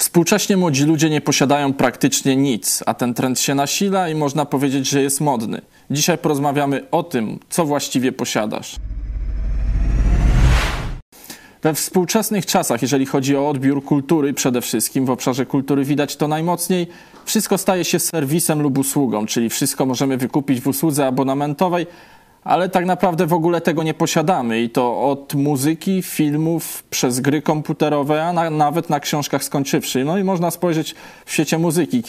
Współcześnie młodzi ludzie nie posiadają praktycznie nic, a ten trend się nasila i można powiedzieć, że jest modny. Dzisiaj porozmawiamy o tym, co właściwie posiadasz. We współczesnych czasach, jeżeli chodzi o odbiór kultury, przede wszystkim w obszarze kultury widać to najmocniej, wszystko staje się serwisem lub usługą, czyli wszystko możemy wykupić w usłudze abonamentowej, ale tak naprawdę w ogóle tego nie posiadamy i to od muzyki, filmów, przez gry komputerowe, a nawet na książkach skończywszy. No i można spojrzeć w świecie muzyki.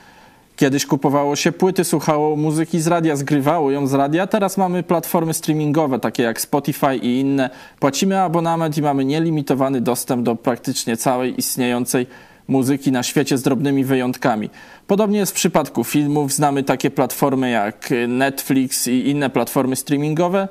Kiedyś kupowało się płyty, słuchało muzyki z radia, zgrywało ją z radia. Teraz mamy platformy streamingowe, takie jak Spotify i inne. Płacimy abonament i mamy nielimitowany dostęp do praktycznie całej istniejącej muzyki na świecie z drobnymi wyjątkami. Podobnie jest w przypadku filmów. Znamy takie platformy jak Netflix i inne platformy streamingowe.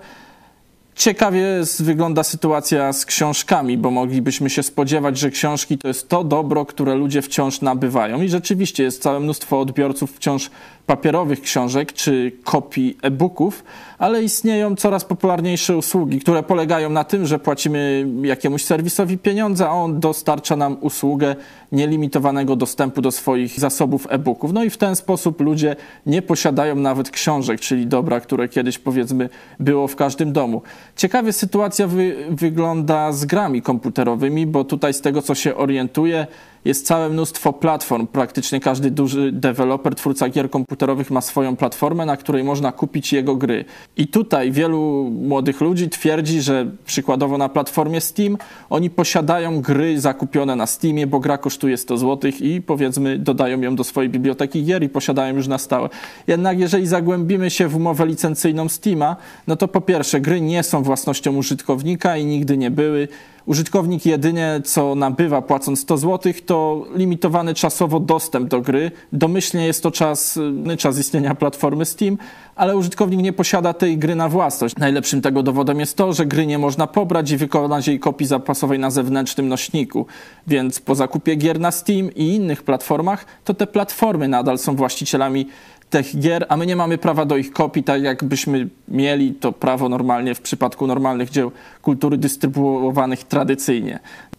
Ciekawie wygląda sytuacja z książkami, bo moglibyśmy się spodziewać, że książki to jest to dobro, które ludzie wciąż nabywają. I rzeczywiście jest całe mnóstwo odbiorców wciąż papierowych książek czy kopii e-booków, ale istnieją coraz popularniejsze usługi, które polegają na tym, że płacimy jakiemuś serwisowi pieniądze, a on dostarcza nam usługę nielimitowanego dostępu do swoich zasobów e-booków. No i w ten sposób ludzie nie posiadają nawet książek, czyli dobra, które kiedyś powiedzmy było w każdym domu. Ciekawie sytuacja wygląda z grami komputerowymi, bo tutaj z tego co się orientuję jest całe mnóstwo platform. Praktycznie każdy duży deweloper, twórca gier komputerowych ma swoją platformę, na której można kupić jego gry. I tutaj wielu młodych ludzi twierdzi, że przykładowo na platformie Steam oni posiadają gry zakupione na Steamie, bo gra kosztuje 100 zł i powiedzmy dodają ją do swojej biblioteki gier i posiadają już na stałe. Jednak jeżeli zagłębimy się w umowę licencyjną Steama, no to po pierwsze gry nie są własnością użytkownika i nigdy nie były. Użytkownik jedynie co nabywa płacąc 100 zł to limitowany czasowo dostęp do gry. Domyślnie jest to czas istnienia platformy Steam, ale użytkownik nie posiada tej gry na własność. Najlepszym tego dowodem jest to, że gry nie można pobrać i wykonać jej kopii zapasowej na zewnętrznym nośniku. Więc po zakupie gier na Steam i innych platformach, to te platformy nadal są właścicielami tych gier, a my nie mamy prawa do ich kopii, tak jakbyśmy mieli to prawo normalnie w przypadku normalnych dzieł kultury dystrybuowanych tradycyjnie.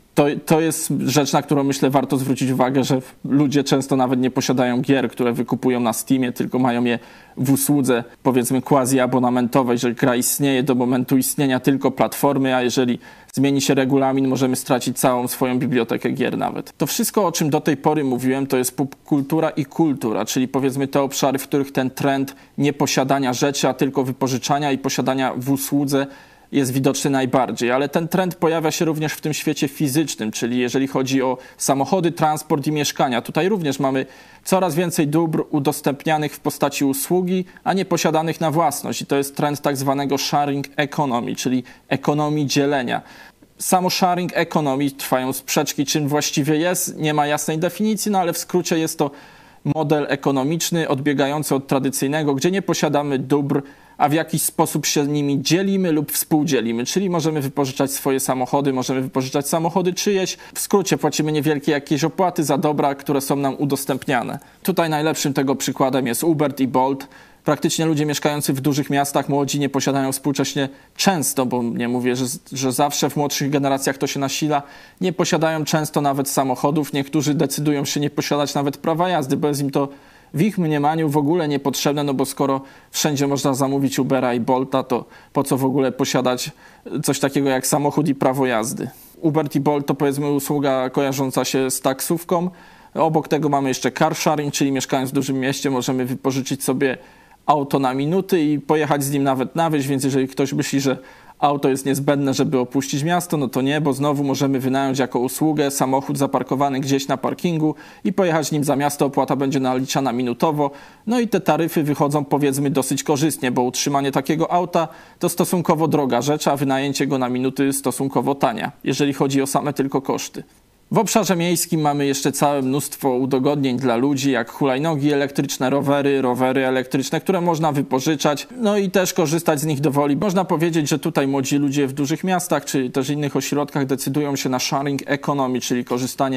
To jest rzecz, na którą myślę warto zwrócić uwagę, że ludzie często nawet nie posiadają gier, które wykupują na Steamie, tylko mają je w usłudze powiedzmy quasi-abonamentowej, że gra istnieje do momentu istnienia tylko platformy, a jeżeli zmieni się regulamin, możemy stracić całą swoją bibliotekę gier nawet. To wszystko, o czym do tej pory mówiłem, to jest popkultura i kultura, czyli powiedzmy te obszary, w których ten trend nieposiadania rzeczy, a tylko wypożyczania i posiadania w usłudze jest widoczny najbardziej, ale ten trend pojawia się również w tym świecie fizycznym, czyli jeżeli chodzi o samochody, transport i mieszkania. Tutaj również mamy coraz więcej dóbr udostępnianych w postaci usługi, a nie posiadanych na własność. I to jest trend tak zwanego sharing economy, czyli ekonomii dzielenia. Samo sharing economy, trwają sprzeczki, czym właściwie jest, nie ma jasnej definicji, no ale w skrócie jest to model ekonomiczny odbiegający od tradycyjnego, gdzie nie posiadamy dóbr, a w jakiś sposób się nimi dzielimy lub współdzielimy, czyli możemy wypożyczać swoje samochody, możemy wypożyczać samochody czyjeś. W skrócie płacimy niewielkie jakieś opłaty za dobra, które są nam udostępniane. Tutaj najlepszym tego przykładem jest Uber i Bolt. Praktycznie ludzie mieszkający w dużych miastach, młodzi nie posiadają współcześnie często, bo nie mówię, że zawsze w młodszych generacjach to się nasila, nie posiadają często nawet samochodów. Niektórzy decydują się nie posiadać nawet prawa jazdy, bo jest im to w ich mniemaniu w ogóle niepotrzebne, no bo skoro wszędzie można zamówić Ubera i Bolta, to po co w ogóle posiadać coś takiego jak samochód i prawo jazdy? Uber i Bolt to powiedzmy usługa kojarząca się z taksówką. Obok tego mamy jeszcze car sharing, czyli mieszkając w dużym mieście możemy wypożyczyć sobie auto na minuty i pojechać z nim nawet na wieś, więc jeżeli ktoś myśli, że auto jest niezbędne, żeby opuścić miasto, no to nie, bo znowu możemy wynająć jako usługę samochód zaparkowany gdzieś na parkingu i pojechać nim za miasto, opłata będzie naliczana minutowo. No i te taryfy wychodzą powiedzmy dosyć korzystnie, bo utrzymanie takiego auta to stosunkowo droga rzecz, a wynajęcie go na minuty stosunkowo tania, jeżeli chodzi o same tylko koszty. W obszarze miejskim mamy jeszcze całe mnóstwo udogodnień dla ludzi, jak hulajnogi elektryczne, rowery elektryczne, które można wypożyczać, no i też korzystać z nich do woli. Można powiedzieć, że tutaj młodzi ludzie w dużych miastach, czy też innych ośrodkach decydują się na sharing economy, czyli korzystanie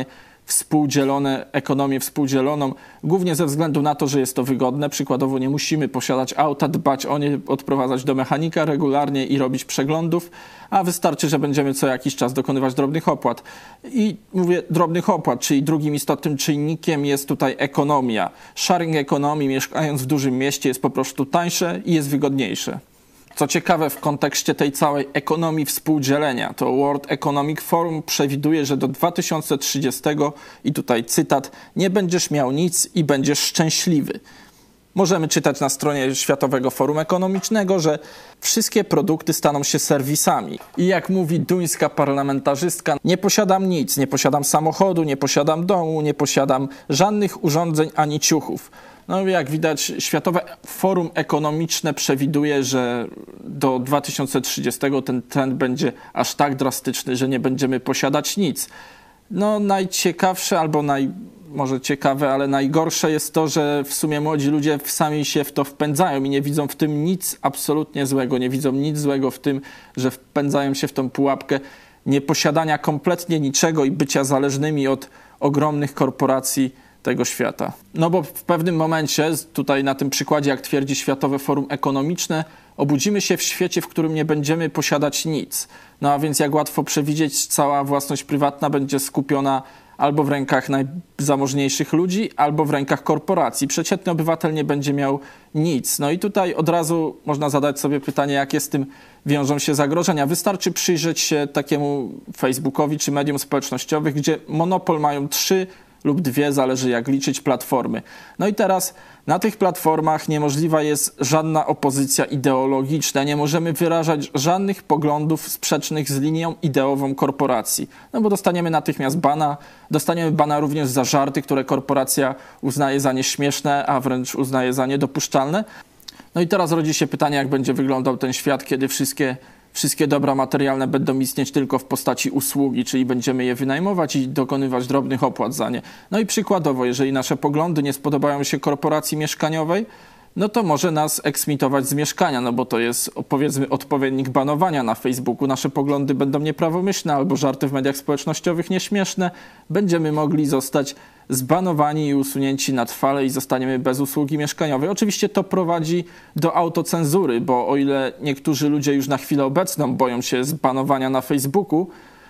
ekonomię współdzieloną, głównie ze względu na to, że jest to wygodne. Przykładowo nie musimy posiadać auta, dbać o nie, odprowadzać do mechanika regularnie i robić przeglądów, a wystarczy, że będziemy co jakiś czas dokonywać drobnych opłat. I mówię drobnych opłat, czyli drugim istotnym czynnikiem jest tutaj ekonomia. Sharing economy, mieszkając w dużym mieście, jest po prostu tańsze i jest wygodniejsze. Co ciekawe, w kontekście tej całej ekonomii współdzielenia, to World Economic Forum przewiduje, że do 2030, i tutaj cytat, nie będziesz miał nic i będziesz szczęśliwy. Możemy czytać na stronie Światowego Forum Ekonomicznego, że wszystkie produkty staną się serwisami. I jak mówi duńska parlamentarzystka, nie posiadam nic, nie posiadam samochodu, nie posiadam domu, nie posiadam żadnych urządzeń ani ciuchów. No jak widać, Światowe Forum Ekonomiczne przewiduje, że do 2030 ten trend będzie aż tak drastyczny, że nie będziemy posiadać nic. No najciekawsze albo może ciekawe, ale najgorsze jest to, że w sumie młodzi ludzie sami się w to wpędzają i nie widzą w tym nic absolutnie złego. Nie widzą nic złego w tym, że wpędzają się w tą pułapkę nieposiadania kompletnie niczego i bycia zależnymi od ogromnych korporacji tego świata. No bo w pewnym momencie, tutaj na tym przykładzie, jak twierdzi Światowe Forum Ekonomiczne, obudzimy się w świecie, w którym nie będziemy posiadać nic. No a więc jak łatwo przewidzieć, cała własność prywatna będzie skupiona albo w rękach najzamożniejszych ludzi, albo w rękach korporacji. Przeciętny obywatel nie będzie miał nic. No i tutaj od razu można zadać sobie pytanie, jakie z tym wiążą się zagrożenia. Wystarczy przyjrzeć się takiemu Facebookowi czy medium społecznościowych, gdzie monopol mają 3 lub 2, zależy jak liczyć, platformy. No i teraz na tych platformach niemożliwa jest żadna opozycja ideologiczna. Nie możemy wyrażać żadnych poglądów sprzecznych z linią ideową korporacji. No bo dostaniemy natychmiast bana. Dostaniemy bana również za żarty, które korporacja uznaje za nieśmieszne, a wręcz uznaje za niedopuszczalne. No i teraz rodzi się pytanie, jak będzie wyglądał ten świat, kiedy wszystkie dobra materialne będą istnieć tylko w postaci usługi, czyli będziemy je wynajmować i dokonywać drobnych opłat za nie. No i przykładowo, jeżeli nasze poglądy nie spodobają się korporacji mieszkaniowej, no to może nas eksmitować z mieszkania, no bo to jest, powiedzmy, odpowiednik banowania na Facebooku. Nasze poglądy będą nieprawomyślne albo żarty w mediach społecznościowych nieśmieszne. Będziemy mogli zostać zbanowani i usunięci na trwale i zostaniemy bez usługi mieszkaniowej. Oczywiście to prowadzi do autocenzury, bo o ile niektórzy ludzie już na chwilę obecną boją się zbanowania na Facebooku,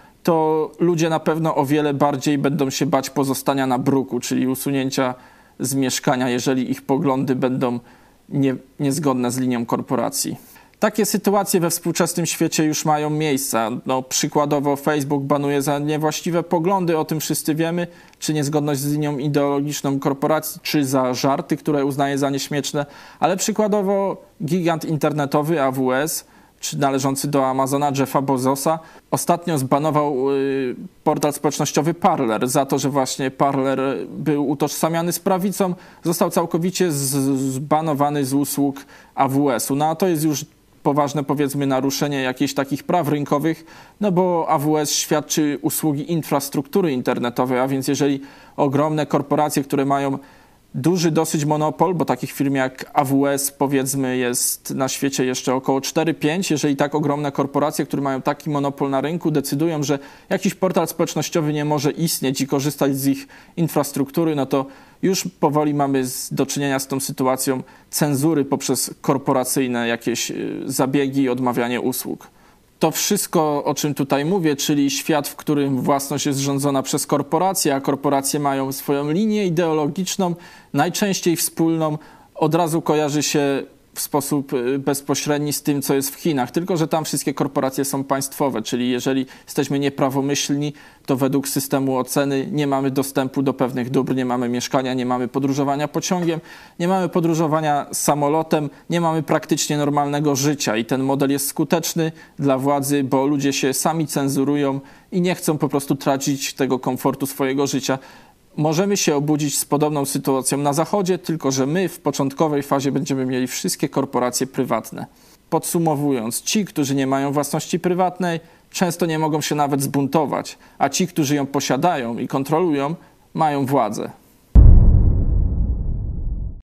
to ludzie na pewno o wiele bardziej będą się bać pozostania na bruku, czyli usunięcia z mieszkania, jeżeli ich poglądy będą niezgodne z linią korporacji. Takie sytuacje we współczesnym świecie już mają miejsce. No, przykładowo Facebook banuje za niewłaściwe poglądy, o tym wszyscy wiemy, czy niezgodność z linią ideologiczną korporacji, czy za żarty, które uznaje za nieśmieszne, ale przykładowo gigant internetowy AWS, czy należący do Amazona, Jeffa Bezosa, ostatnio zbanował portal społecznościowy Parler za to, że właśnie Parler był utożsamiany z prawicą, został całkowicie zbanowany z usług AWS-u. No a to jest już poważne, powiedzmy, naruszenie jakichś takich praw rynkowych, no bo AWS świadczy usługi infrastruktury internetowej, a więc jeżeli ogromne korporacje, które mają duży dosyć monopol, bo takich firm jak AWS, powiedzmy, jest na świecie jeszcze około 4-5. Jeżeli tak ogromne korporacje, które mają taki monopol na rynku, decydują, że jakiś portal społecznościowy nie może istnieć i korzystać z ich infrastruktury, no to już powoli mamy do czynienia z tą sytuacją cenzury poprzez korporacyjne jakieś zabiegi i odmawianie usług. To wszystko, o czym tutaj mówię, czyli świat, w którym własność jest rządzona przez korporacje, a korporacje mają swoją linię ideologiczną, najczęściej wspólną, od razu kojarzy się w sposób bezpośredni z tym, co jest w Chinach. Tylko że tam wszystkie korporacje są państwowe, czyli jeżeli jesteśmy nieprawomyślni, to według systemu oceny nie mamy dostępu do pewnych dóbr, nie mamy mieszkania, nie mamy podróżowania pociągiem, nie mamy podróżowania samolotem, nie mamy praktycznie normalnego życia i ten model jest skuteczny dla władzy, bo ludzie się sami cenzurują i nie chcą po prostu tracić tego komfortu swojego życia. Możemy się obudzić z podobną sytuacją na Zachodzie, tylko że my w początkowej fazie będziemy mieli wszystkie korporacje prywatne. Podsumowując, ci, którzy nie mają własności prywatnej, często nie mogą się nawet zbuntować, a ci, którzy ją posiadają i kontrolują, mają władzę.